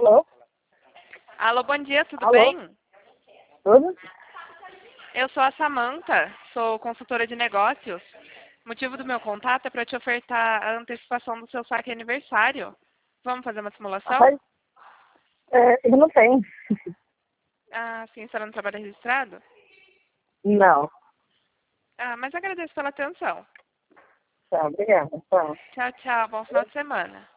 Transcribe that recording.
Alô? Alô, bom dia, tudo Alô? bem? Tudo? Eu sou a Samantha, sou consultora de negócios. O motivo do meu contato é para te ofertar a antecipação do seu saque aniversário. Vamos fazer uma simulação? Rapaz, eu não tenho. Ah, sim, será no trabalho registrado? Não. Ah, mas agradeço pela atenção. Tá, obrigada. Tá. Tchau, tchau, bom final de semana.